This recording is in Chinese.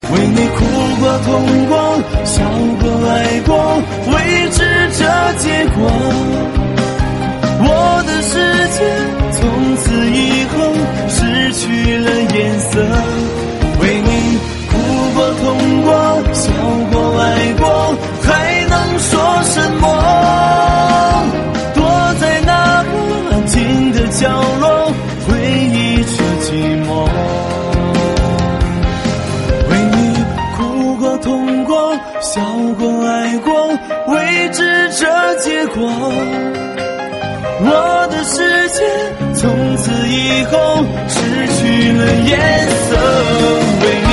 为你哭过痛过笑过爱过，未知这结果。我的世界从此以后失去了颜色，为你哭过痛过笑过爱过，还能说什么？躲在那个安静的角落，回忆着寂寞。为你哭过痛过笑过爱过，未知这结果。我的世界从此以后失去了颜色，